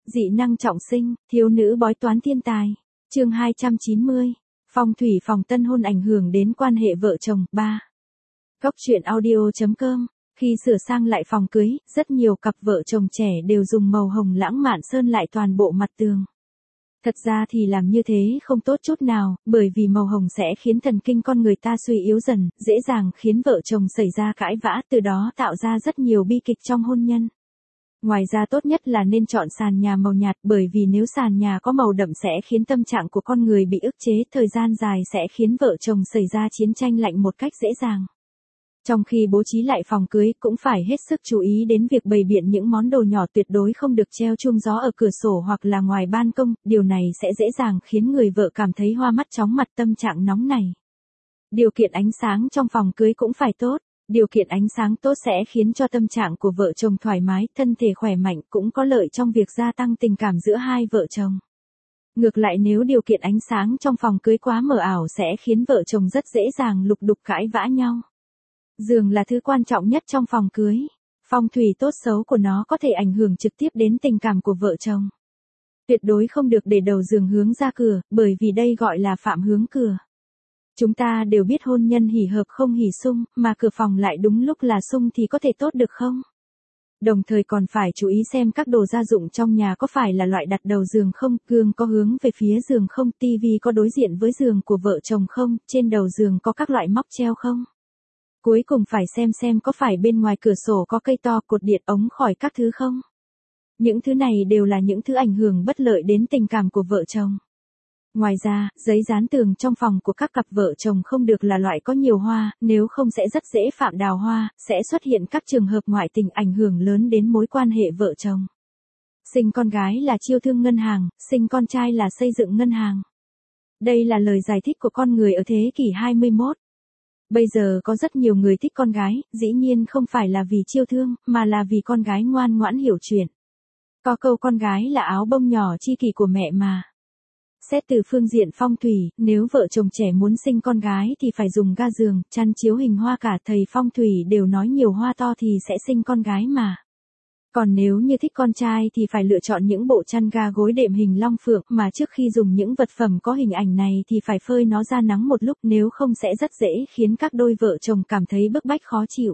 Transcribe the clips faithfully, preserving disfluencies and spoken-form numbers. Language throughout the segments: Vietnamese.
Dị năng trọng sinh, thiếu nữ bói toán thiên tài. Chương hai trăm chín mươi. Phong thủy phòng tân hôn ảnh hưởng đến quan hệ vợ chồng. ba. Cốc truyện audio chấm com. Khi sửa sang lại phòng cưới, rất nhiều cặp vợ chồng trẻ đều dùng màu hồng lãng mạn sơn lại toàn bộ mặt tường. Thật ra thì làm như thế không tốt chút nào, bởi vì màu hồng sẽ khiến thần kinh con người ta suy yếu dần, dễ dàng khiến vợ chồng xảy ra cãi vã, từ đó tạo ra rất nhiều bi kịch trong hôn nhân. Ngoài ra tốt nhất là nên chọn sàn nhà màu nhạt, bởi vì nếu sàn nhà có màu đậm sẽ khiến tâm trạng của con người bị ức chế, thời gian dài sẽ khiến vợ chồng xảy ra chiến tranh lạnh một cách dễ dàng. Trong khi bố trí lại phòng cưới cũng phải hết sức chú ý đến việc bày biện những món đồ nhỏ, tuyệt đối không được treo chuông gió ở cửa sổ hoặc là ngoài ban công, điều này sẽ dễ dàng khiến người vợ cảm thấy hoa mắt chóng mặt, tâm trạng nóng này. Điều kiện ánh sáng trong phòng cưới cũng phải tốt. Điều kiện ánh sáng tốt sẽ khiến cho tâm trạng của vợ chồng thoải mái, thân thể khỏe mạnh, cũng có lợi trong việc gia tăng tình cảm giữa hai vợ chồng. Ngược lại, nếu điều kiện ánh sáng trong phòng cưới quá mờ ảo sẽ khiến vợ chồng rất dễ dàng lục đục cãi vã nhau. Giường là thứ quan trọng nhất trong phòng cưới. Phong thủy tốt xấu của nó có thể ảnh hưởng trực tiếp đến tình cảm của vợ chồng. Tuyệt đối không được để đầu giường hướng ra cửa, bởi vì đây gọi là phạm hướng cửa. Chúng ta đều biết hôn nhân hỉ hợp không hỉ xung, mà cửa phòng lại đúng lúc là xung thì có thể tốt được không? Đồng thời còn phải chú ý xem các đồ gia dụng trong nhà có phải là loại đặt đầu giường không, gương có hướng về phía giường không, tivi có đối diện với giường của vợ chồng không, trên đầu giường có các loại móc treo không. Cuối cùng phải xem xem có phải bên ngoài cửa sổ có cây to, cột điện, ống khói các thứ không. Những thứ này đều là những thứ ảnh hưởng bất lợi đến tình cảm của vợ chồng. Ngoài ra, giấy dán tường trong phòng của các cặp vợ chồng không được là loại có nhiều hoa, nếu không sẽ rất dễ phạm đào hoa, sẽ xuất hiện các trường hợp ngoại tình ảnh hưởng lớn đến mối quan hệ vợ chồng. Sinh con gái là chiêu thương ngân hàng, sinh con trai là xây dựng ngân hàng. Đây là lời giải thích của con người ở thế kỷ hai mươi mốt. Bây giờ có rất nhiều người thích con gái, dĩ nhiên không phải là vì chiêu thương, mà là vì con gái ngoan ngoãn hiểu chuyện. Có câu con gái là áo bông nhỏ chi kỷ của mẹ mà. Xét từ phương diện phong thủy, nếu vợ chồng trẻ muốn sinh con gái thì phải dùng ga giường, chăn chiếu hình hoa, cả thầy phong thủy đều nói nhiều hoa to thì sẽ sinh con gái mà. Còn nếu như thích con trai thì phải lựa chọn những bộ chăn ga gối đệm hình long phượng, mà trước khi dùng những vật phẩm có hình ảnh này thì phải phơi nó ra nắng một lúc, nếu không sẽ rất dễ khiến các đôi vợ chồng cảm thấy bức bách khó chịu.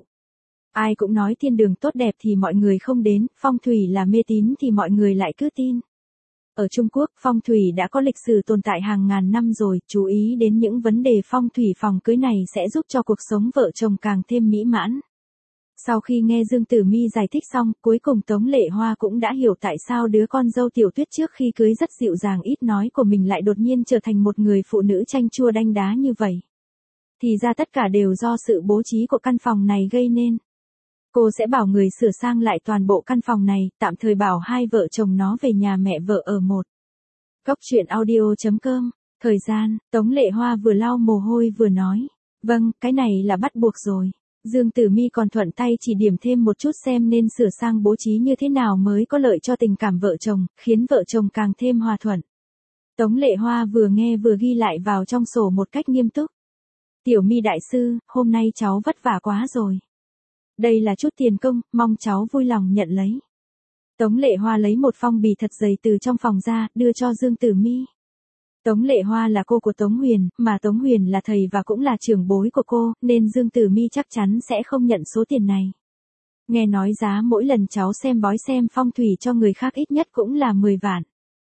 Ai cũng nói thiên đường tốt đẹp thì mọi người không đến, phong thủy là mê tín thì mọi người lại cứ tin. Ở Trung Quốc, phong thủy đã có lịch sử tồn tại hàng ngàn năm rồi, chú ý đến những vấn đề phong thủy phòng cưới này sẽ giúp cho cuộc sống vợ chồng càng thêm mỹ mãn. Sau khi nghe Dương Tử Mi giải thích xong, cuối cùng Tống Lệ Hoa cũng đã hiểu tại sao đứa con dâu Tiểu Tuyết trước khi cưới rất dịu dàng ít nói của mình lại đột nhiên trở thành một người phụ nữ chanh chua đanh đá như vậy. Thì ra tất cả đều do sự bố trí của căn phòng này gây nên. Cô sẽ bảo người sửa sang lại toàn bộ căn phòng này, tạm thời bảo hai vợ chồng nó về nhà mẹ vợ ở một. Cốc truyện audio chấm com. Thời gian, Tống Lệ Hoa vừa lau mồ hôi vừa nói. Vâng, cái này là bắt buộc rồi. Dương Tử Mi còn thuận tay chỉ điểm thêm một chút xem nên sửa sang bố trí như thế nào mới có lợi cho tình cảm vợ chồng, khiến vợ chồng càng thêm hòa thuận. Tống Lệ Hoa vừa nghe vừa ghi lại vào trong sổ một cách nghiêm túc. Tiểu Mi đại sư, hôm nay cháu vất vả quá rồi. Đây là chút tiền công, mong cháu vui lòng nhận lấy. Tống Lệ Hoa lấy một phong bì thật dày từ trong phòng ra, đưa cho Dương Tử Mi. Tống Lệ Hoa là cô của Tống Huyền, mà Tống Huyền là thầy và cũng là trưởng bối của cô, nên Dương Tử Mi chắc chắn sẽ không nhận số tiền này. Nghe nói giá mỗi lần cháu xem bói xem phong thủy cho người khác ít nhất cũng là mười vạn.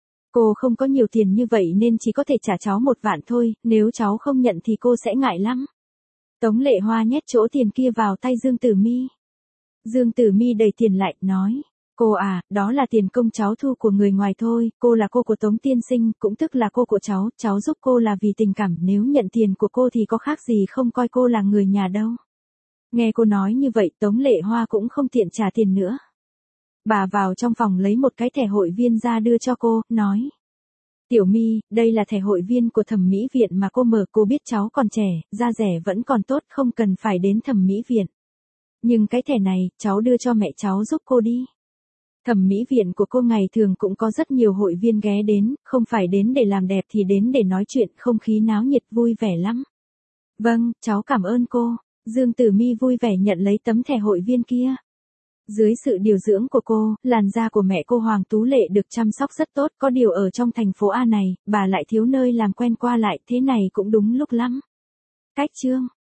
Cô không có nhiều tiền như vậy nên chỉ có thể trả cháu một vạn thôi, nếu cháu không nhận thì cô sẽ ngại lắm. Tống Lệ Hoa nhét chỗ tiền kia vào tay Dương Tử Mi. Dương Tử Mi đẩy tiền lại, nói. Cô à, đó là tiền công cháu thu của người ngoài thôi, cô là cô của Tống tiên sinh, cũng tức là cô của cháu, cháu giúp cô là vì tình cảm, nếu nhận tiền của cô thì có khác gì không coi cô là người nhà đâu. Nghe cô nói như vậy, Tống Lệ Hoa cũng không tiện trả tiền nữa. Bà vào trong phòng lấy một cái thẻ hội viên ra đưa cho cô, nói. Tiểu Mi, đây là thẻ hội viên của thẩm mỹ viện mà cô mở, cô biết cháu còn trẻ, da rẻ vẫn còn tốt, không cần phải đến thẩm mỹ viện. Nhưng cái thẻ này, cháu đưa cho mẹ cháu giúp cô đi. Thẩm mỹ viện của cô ngày thường cũng có rất nhiều hội viên ghé đến, không phải đến để làm đẹp thì đến để nói chuyện, không khí náo nhiệt vui vẻ lắm. Vâng, cháu cảm ơn cô. Dương Tử Mi vui vẻ nhận lấy tấm thẻ hội viên kia. Dưới sự điều dưỡng của cô, làn da của mẹ cô Hoàng Tú Lệ được chăm sóc rất tốt, có điều ở trong thành phố A này, bà lại thiếu nơi làm quen qua lại, thế này cũng đúng lúc lắm. Cách chương